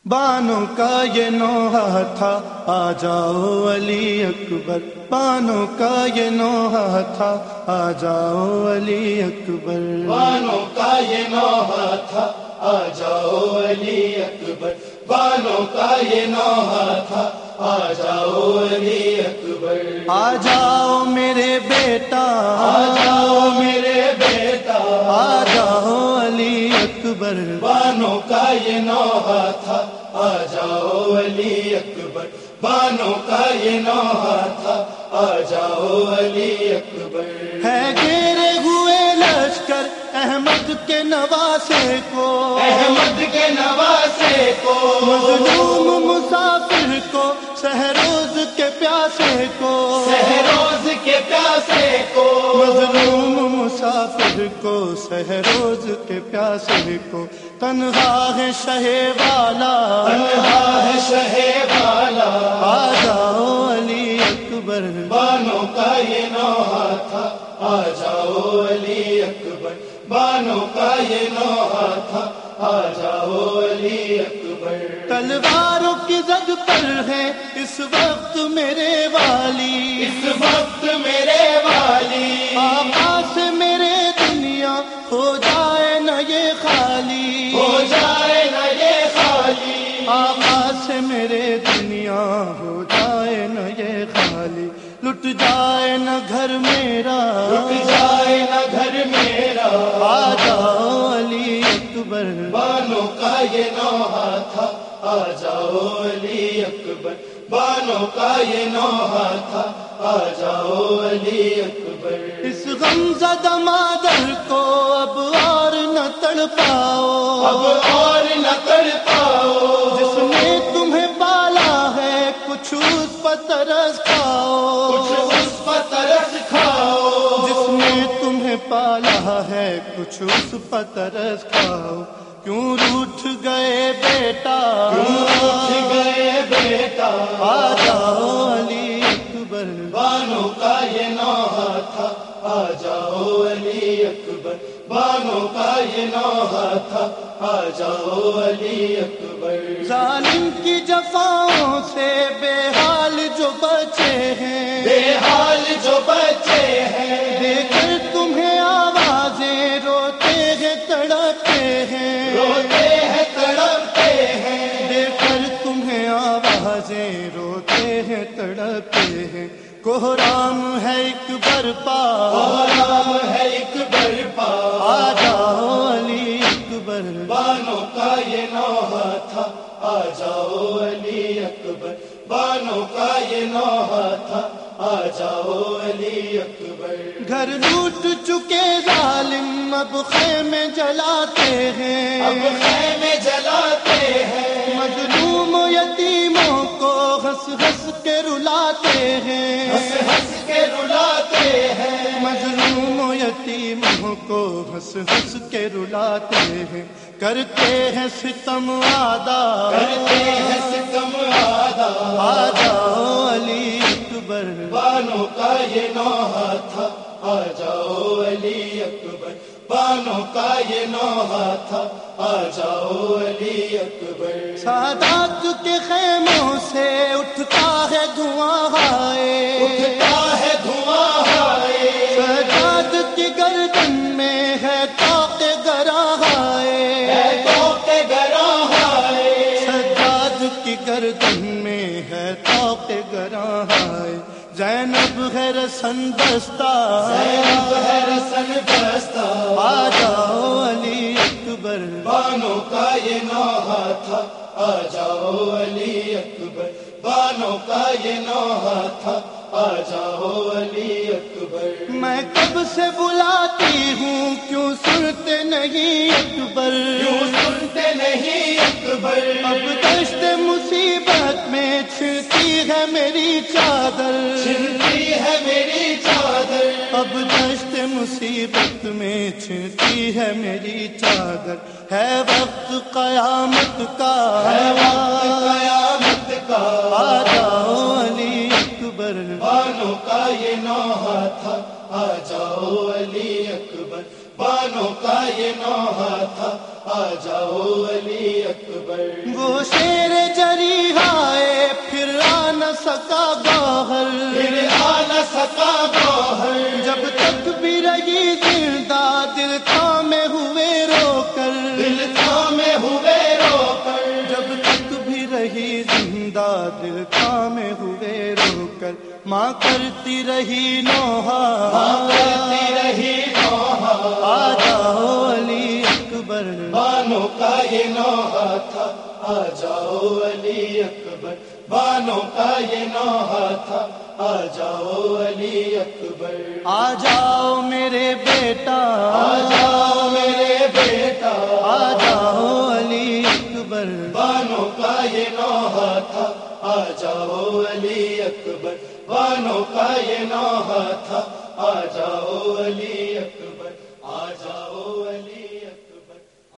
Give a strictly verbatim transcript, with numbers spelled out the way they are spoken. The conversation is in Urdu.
بانوں کا یہ نوحہ تھا، آ جاؤ علی اکبر، بانوں کا یہ نوحہ تھا، آ جاؤ علی اکبر، بانوں کا یہ نوحہ تھا، آ جاؤ علی اکبر، بانوں کا یہ نوحہ تھا، آ جاؤ علی اکبر، آ جاؤ میرے بیٹا، آ جاؤ میرے بیٹا، آ جاؤ علی اکبر، بانوں کا یہ نوحہ تھا، آ جاؤ علی اکبر، بانوں کا یہ نوحہ تھا، آ جاؤ علی اکبر، ہے گھیرے ہوئے لشکر احمد کے نواسے کو، احمد کے نواسے کو، مظلوم مسافر کو، سہروز کے پیاسے کو، سہروز کے پیاسے کو، مظلوم مسافر کو، سہروز کے پیاسے کو، تنہا ہے شہ والا، تنہا ہے شہ والا، آ جاؤ علی اکبر، بانوں کا یہ نوحہ تھا، آ جاؤ علی اکبر، بانوں کا یہ نوحہ تھا، آ جاؤ علی اکبر، تلواروں کی زد پر ہے اس وقت میرے والی، اس وقت میرے والی، آقا سے میرے دنیا ہو جائے نہ یہ خالی، ہو جائے نہ یہ خالی، آقا سے میرے دنیا ہو جائے نہ یہ خالی، لٹ جائے نہ گھر میرا، لٹ جائے نہ گھر میرا، آ جاؤ علی اکبر، بانوں کا یہ نوحہ تھا، آ جاؤ علی اکبر، بانوں کا یہ نوحہ تھا، آ جاؤ علی اکبر، اس غمزدہ مادر کو اب اور نہ تڑپاؤ، اب اور نہ تڑ پاؤ، جس نے تمہیں پالا ہے کچھ اس پر ترس کھاؤ، کچھ اس پر ترس کھاؤ، جس نے تمہیں پالا ہے کچھ اس پر ترس کھاؤ، کیوں روٹھ گئے بیٹا، اٹھ گئے بیٹا، آ جاؤ علی اکبر، بانوں کا یہ نوحہ تھا، آ جاؤ علی اکبر، بانوں کا یہ نوحہ تھا، آ جاؤ علی اکبر، ظالم کی جفاؤں سے بے حال جو بچے ہیں، بے حال جو بچے ہیں، دیکھ کر تمہیں آوازیں روتے ہیں تڑپتے ہیں، روتے ہیں تڑپتے ہیں، دیکھ کر تمہیں آوازیں روتے ہیں تڑپتے ہیں، کوہرام ہے ایک برپا، آرام ہے ایک برپا، آ جاؤ علی اکبر، بانوں کا یہ نوحہ تھا، آ جاؤ علی اکبر، بانوں کا یہ نوحہ تھا، آ جاؤ علی اکبر، گھر لوٹ چکے ظالم اب خیمے جلاتے ہیں، اب خیمے جلاتے ہیں، مظلوم یتیموں کو ہنس ہنس کے رلاتے ہیں، ہنس ہنس کے رلاتے ہیں، مظلوم یتیموں کو ہنس ہنس کے رلاتے ہیں، کرتے ہیں ستم آدا، کرتے ہیں ستم آدا، آ جاؤ علی اکبر، بانوں کا یہ نوحہ تھا، آ جاؤ علی اکبر، بانوں کا یہ نوحہ تھا، آ جاؤ علی اکبر، سادات کے خیموں سے اٹھتا ہے دھواں ہائے، اٹھتا ہے دھواں ہائے، سجاد کی گردن میں ہے طاق گراں ہائے، ہے طوق گراں ہائے، سجاد کی گردن میں ہے طاق گراں ہائے، زینب ہے رسن بستہ، زینب ہے رسن بستہ، آ جاؤ علی اکبر، بانوں کا یہ نوحہ تھا، آ جاؤ علی اکبر، بانوں کا یہ نوحہ تھا، آ جاؤ علی اکبر، میں کب سے بلاتی ہوں کیوں سنتے نہیں اکبر، کیوں سنتے نہیں اکبر، اب دشت مصیبت میں چھلتی ہے میری چادر، چھنتی ہے میری چادر، اب دشت مصیبت میں چھلتی ہے میری چادر، ہے وقت قیامت کا، ہے وقت قیامت کا، آ جاؤ علی اکبر، بانوں کا یہ نوحہ تھا، آ جاؤ علی اکبر، بانوں کا یہ نوحہ تھا، آ جاؤ علی اکبر، وہ شیر ماں کرتی رہی نوحہ ماں کرتی رہی نوحہ آ جاؤ علی اکبر بانوں کا یہ نوحہ تھا آ جاؤ علی اکبر بانوں کا یہ نوحہ تھا آ جاؤ علی اکبر آ جاؤ میرے بیٹا آ جاؤ میرے بیٹا آ جاؤ علی اکبر بانوں کا یہ نوحہ تھا آ جاؤ علی اکبر بانوں کا یہ نوحہ تھا آ جاؤ علی اکبر